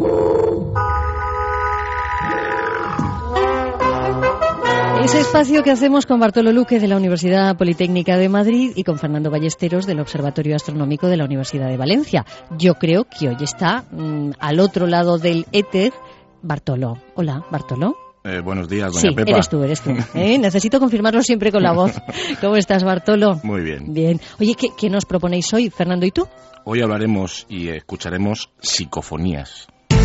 Ese espacio que hacemos con Bartolo Luque de la Universidad Politécnica de Madrid y con Fernando Ballesteros del Observatorio Astronómico de la Universidad de Valencia. Yo creo que hoy está al otro lado del éter Bartolo. Hola, Bartolo. Buenos días, doña Pepa. Sí, eres tú. Necesito confirmarlo siempre con la voz. ¿Cómo estás, Bartolo? Muy bien. Bien. Oye, ¿qué nos proponéis hoy, Fernando y tú? Hoy hablaremos y escucharemos psicofonías.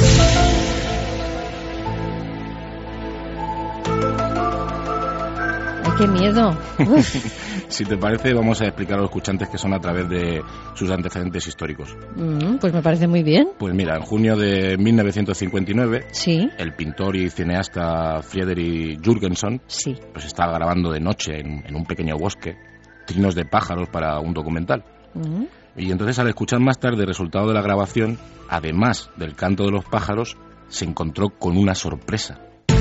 ¡Qué miedo! Si te parece, vamos a explicar a los escuchantes qué son a través de sus antecedentes históricos. Pues me parece muy bien. Pues mira, en junio de 1959, sí, el pintor y cineasta Friedrich Jürgenson sí, pues estaba grabando de noche en un pequeño bosque trinos de pájaros para un documental. Y entonces, al escuchar más tarde el resultado de la grabación, además del canto de los pájaros, se encontró con una sorpresa.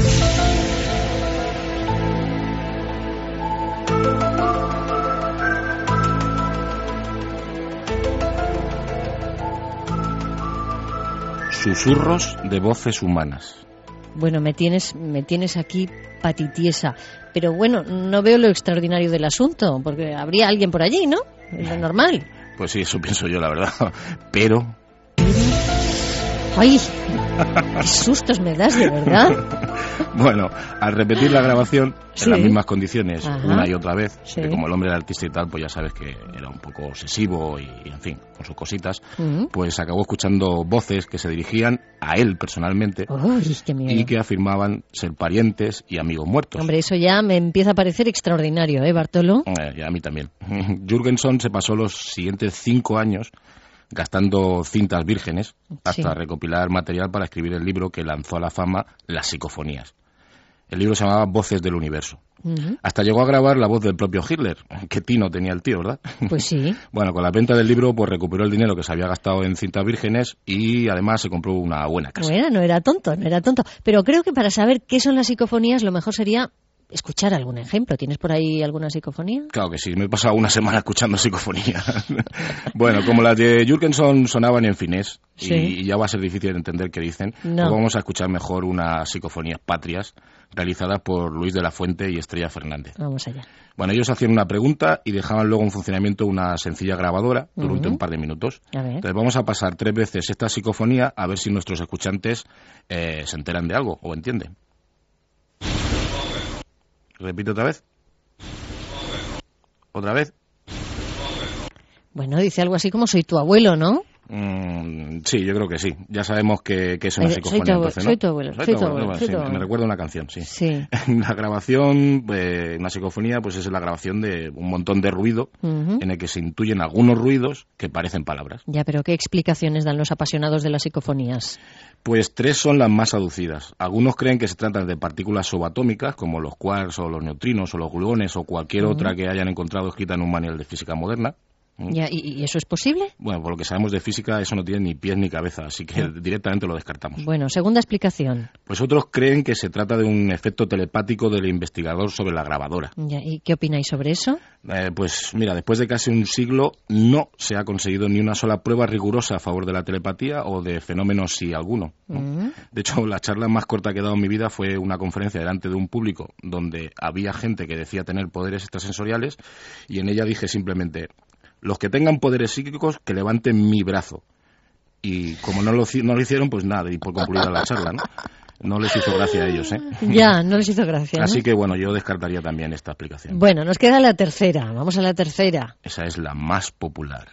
Susurros de voces humanas. Bueno, me tienes aquí patitiesa. Pero bueno, no veo lo extraordinario del asunto, porque habría alguien por allí, ¿no? Es lo normal. Pues sí, eso pienso yo, la verdad. Pero... ¡Ay! ¡Qué sustos me das, de verdad! Bueno, al repetir la grabación sí, en las mismas condiciones, ajá, una y otra vez, sí, que como el hombre era artista y tal, pues ya sabes que era un poco obsesivo y en fin, con sus cositas, pues acabó escuchando voces que se dirigían a él personalmente. ¡Uy, qué miedo! Y que afirmaban ser parientes y amigos muertos. Hombre, eso ya me empieza a parecer extraordinario, ¿eh, Bartolo? Ya a mí también. Jürgenson se pasó los siguientes 5 años gastando cintas vírgenes hasta sí, recopilar material para escribir el libro que lanzó a la fama Las psicofonías. El libro se llamaba Voces del Universo. Hasta llegó a grabar la voz del propio Hitler. Qué tino tenía el tío, ¿verdad? Pues sí. Bueno, con la venta del libro pues recuperó el dinero que se había gastado en cintas vírgenes y además se compró una buena casa. No era tonto. Pero creo que para saber qué son las psicofonías lo mejor sería escuchar algún ejemplo. ¿Tienes por ahí alguna psicofonía? Claro que sí, me he pasado una semana escuchando psicofonías. Bueno, como las de Jürgenson sonaban en finés, sí, y ya va a ser difícil de entender qué dicen, no, pues vamos a escuchar mejor unas psicofonías patrias realizadas por Luis de la Fuente y Estrella Fernández. Vamos allá. Bueno, ellos hacían una pregunta y dejaban luego en funcionamiento una sencilla grabadora durante un par de minutos. A ver. Entonces vamos a pasar 3 veces esta psicofonía a ver si nuestros escuchantes se enteran de algo o entienden. Repito otra vez. ¿Otra vez? Bueno, dice algo así como soy tu abuelo, ¿no? Sí, yo creo que sí. Ya sabemos que es una psicofonía, entonces, ¿no? Soy tu abuelo. Me recuerda una canción, sí. Sí. La grabación, una psicofonía, pues es la grabación de un montón de ruido en el que se intuyen algunos ruidos que parecen palabras. Ya, pero ¿qué explicaciones dan los apasionados de las psicofonías? Pues 3 son las más aducidas. Algunos creen que se trata de partículas subatómicas, como los quarks o los neutrinos o los gluones o cualquier otra que hayan encontrado escrita en un manual de física moderna. Ya, ¿y eso es posible? Bueno, por lo que sabemos de física, eso no tiene ni pies ni cabeza, así que directamente lo descartamos. Bueno, segunda explicación. Pues otros creen que se trata de un efecto telepático del investigador sobre la grabadora. Ya, ¿y qué opináis sobre eso? Pues mira, después de casi un siglo no se ha conseguido ni una sola prueba rigurosa a favor de la telepatía o de fenómenos sí alguno, ¿no? De hecho, la charla más corta que he dado en mi vida fue una conferencia delante de un público donde había gente que decía tener poderes extrasensoriales y en ella dije simplemente: los que tengan poderes psíquicos, que levanten mi brazo. Y como no lo hicieron, pues nada, y por concluida la charla, ¿no? No les hizo gracia a ellos, ¿eh? Ya, no les hizo gracia, ¿no? Así que, bueno, yo descartaría también esta explicación. Bueno, nos queda la tercera. Vamos a la tercera. Esa es la más popular.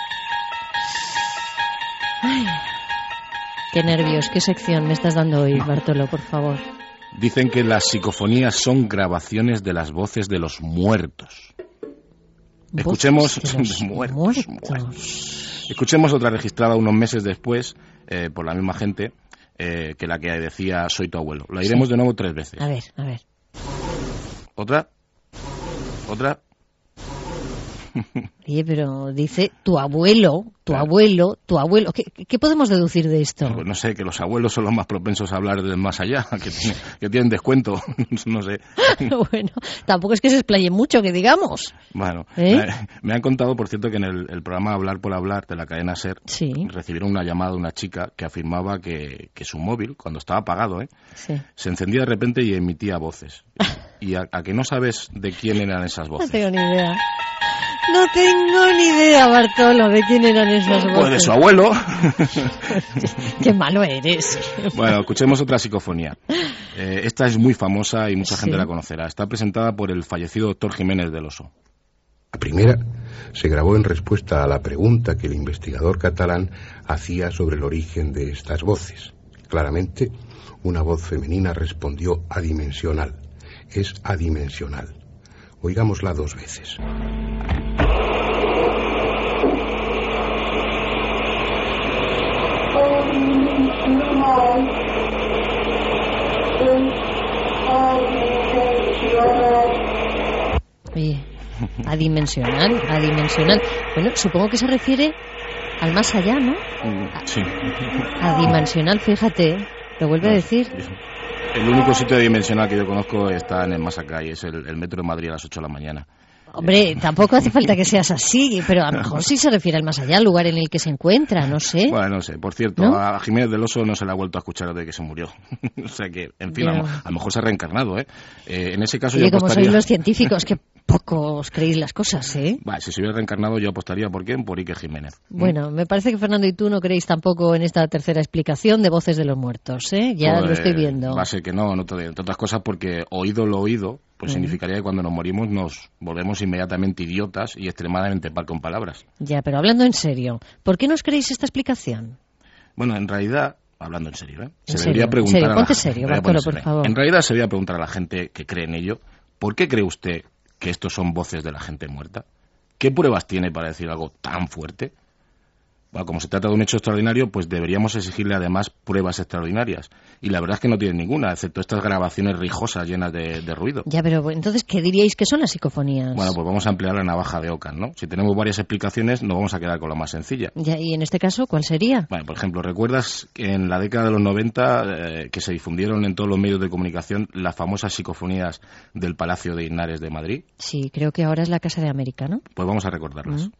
Ay, qué nervios, qué sección me estás dando hoy, Bartolo, por favor. Dicen que las psicofonías son grabaciones de las voces de los muertos. Escuchemos muertos. Escuchemos otra registrada unos meses después por la misma gente que la que decía soy tu abuelo. La diremos de nuevo 3 veces. A ver. Otra. Oye, pero dice tu abuelo. ¿Qué podemos deducir de esto? Pues no sé, que los abuelos son los más propensos a hablar del más allá, que tienen descuento, no sé. Bueno, tampoco es que se explaye mucho, que digamos. Bueno, me han contado, por cierto, que en el programa Hablar por Hablar de la cadena SER, sí, recibieron una llamada de una chica que afirmaba que su móvil, cuando estaba apagado, sí, se encendía de repente y emitía voces. ¿Y a que no sabes de quién eran esas voces? No tengo ni idea. No tengo ni idea, Bartolo, de quién eran esas voces. Pues de su abuelo. Qué malo eres. Bueno, escuchemos otra psicofonía. Esta es muy famosa y mucha gente la conocerá. Está presentada por el fallecido doctor Jiménez del Oso. La primera se grabó en respuesta a la pregunta que el investigador catalán hacía sobre el origen de estas voces. Claramente, una voz femenina respondió adimensional. Es adimensional. Oigámosla 2 veces. Oye, adimensional. Bueno, supongo que se refiere al más allá, ¿no? Sí. Adimensional, fíjate, lo vuelve a decir. El único sitio adimensional que yo conozco está en el más acá y es el metro de Madrid a las 8 de la mañana. Hombre, tampoco hace falta que seas así, pero a lo mejor sí se refiere al más allá, al lugar en el que se encuentra, no sé. Bueno, no sé. Por cierto, ¿no? A Jiménez del Oso no se le ha vuelto a escuchar desde que se murió. O sea que, en fin, a lo mejor se ha reencarnado, ¿eh? En ese caso yo apostaría... como sois los científicos, que poco os creéis las cosas, ¿eh? Vale, si se hubiera reencarnado yo apostaría ¿por quién? Por Iker Jiménez. Bueno, me parece que Fernando y tú no creéis tampoco en esta tercera explicación de voces de los muertos, ¿eh? Ya pues, lo estoy viendo. Va a ser que no entre otras cosas porque oído lo oído, pues significaría que cuando nos morimos nos volvemos inmediatamente idiotas y extremadamente par con palabras. Ya, pero hablando en serio, ¿por qué no os creéis esta explicación? Bueno, en realidad, hablando en serio, debería preguntar ponte serio, Bartolo, por favor. En realidad se debería preguntar a la gente que cree en ello, ¿por qué cree usted que estos son voces de la gente muerta? ¿Qué pruebas tiene para decir algo tan fuerte? Bueno, como se trata de un hecho extraordinario, pues deberíamos exigirle además pruebas extraordinarias. Y la verdad es que no tiene ninguna, excepto estas grabaciones rijosas llenas de ruido. Ya, pero entonces, ¿qué diríais que son las psicofonías? Bueno, pues vamos a emplear la navaja de Ockham, ¿no? Si tenemos varias explicaciones, nos vamos a quedar con la más sencilla. Ya, y en este caso, ¿cuál sería? Bueno, por ejemplo, ¿recuerdas que en la década de los 90 que se difundieron en todos los medios de comunicación las famosas psicofonías del Palacio de Linares de Madrid? Sí, creo que ahora es la Casa de América, ¿no? Pues vamos a recordarlas.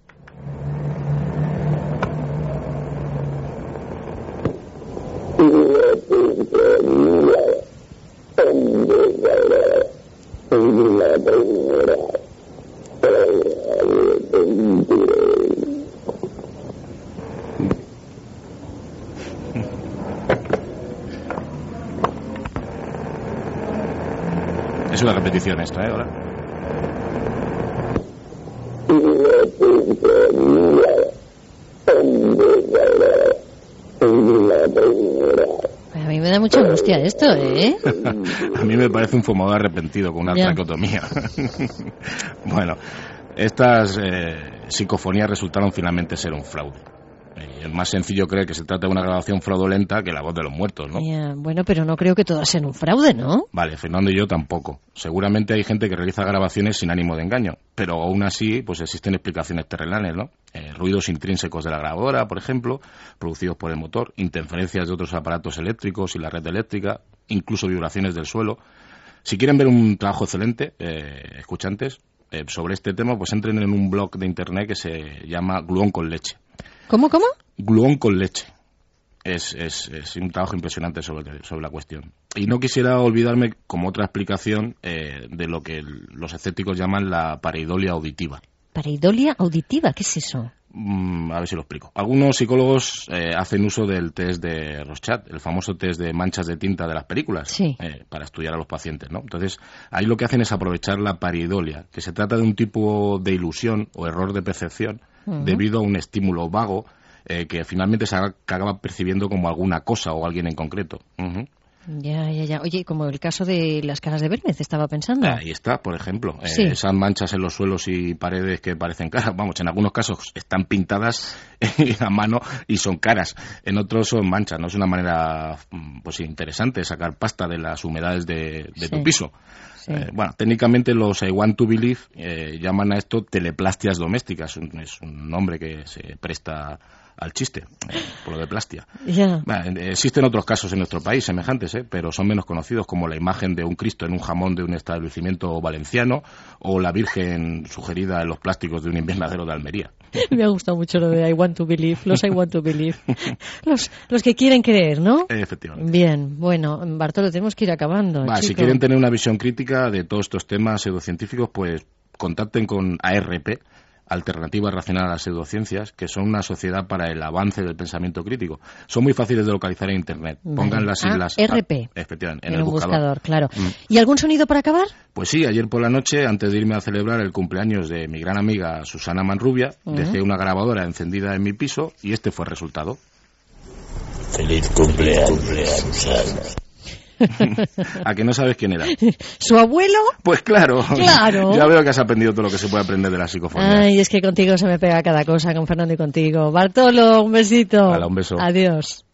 Es una repetición esta, ahora. A mí me da mucha angustia esto, ¿eh? A mí me parece un fumador arrepentido con una traqueotomía. Bueno, estas psicofonías resultaron finalmente ser un fraude. Es más sencillo creer que se trata de una grabación fraudulenta que la voz de los muertos, ¿no? Bueno, pero no creo que todas sean un fraude, ¿no? Vale, Fernando y yo tampoco. Seguramente hay gente que realiza grabaciones sin ánimo de engaño, pero aún así pues existen explicaciones terrenales, ¿no? Ruidos intrínsecos de la grabadora, por ejemplo, producidos por el motor, interferencias de otros aparatos eléctricos y la red eléctrica, incluso vibraciones del suelo. Si quieren ver un trabajo excelente, escuchantes, sobre este tema, pues entren en un blog de internet que se llama Gluón con leche. ¿Cómo? Gluón con leche. Es un trabajo impresionante sobre la cuestión. Y no quisiera olvidarme como otra explicación de lo que los escépticos llaman la pareidolia auditiva. ¿Pareidolia auditiva? ¿Qué es eso? A ver si lo explico. Algunos psicólogos hacen uso del test de Rorschach, el famoso test de manchas de tinta de las películas, sí, para estudiar a los pacientes, ¿no? Entonces, ahí lo que hacen es aprovechar la pareidolia, que se trata de un tipo de ilusión o error de percepción debido a un estímulo vago que finalmente se acaba percibiendo como alguna cosa o alguien en concreto. Ya. Oye, como el caso de las caras de Bermúdez, estaba pensando. Ahí está, por ejemplo. Sí. Esas manchas en los suelos y paredes que parecen caras, vamos, en algunos casos están pintadas a mano y son caras. En otros son manchas, ¿no? Es una manera pues interesante sacar pasta de las humedades de tu piso. Sí. Bueno, técnicamente los I Want to Believe llaman a esto teleplastias domésticas. Es un nombre que se presta al chiste, por lo de plastia. Yeah. Bueno, existen otros casos en nuestro país semejantes, pero son menos conocidos, como la imagen de un Cristo en un jamón de un establecimiento valenciano o la Virgen sugerida en los plásticos de un invernadero de Almería. Me ha gustado mucho lo de I Want to Believe, los I Want to Believe. Los que quieren creer, ¿no? Efectivamente. Bien, bueno, Bartolo, tenemos que ir acabando. Si quieren tener una visión crítica de todos estos temas pseudocientíficos, pues contacten con ARP, Alternativa Racional a las Pseudociencias, que son una sociedad para el avance del pensamiento crítico. Son muy fáciles de localizar en Internet. Pongan las siglas RP. Efectivamente, en el buscador. Claro. ¿Y algún sonido para acabar? Pues sí, ayer por la noche, antes de irme a celebrar el cumpleaños de mi gran amiga Susana Manrubia, dejé una grabadora encendida en mi piso y este fue el resultado. Feliz cumpleaños, Susana. ¿A que no sabes quién era? ¿Su abuelo? Pues claro. Claro. Ya veo que has aprendido todo lo que se puede aprender de la psicofonía. Ay, es que contigo se me pega cada cosa, con Fernando y contigo. Bartolo, un besito. Hala, un beso. Adiós.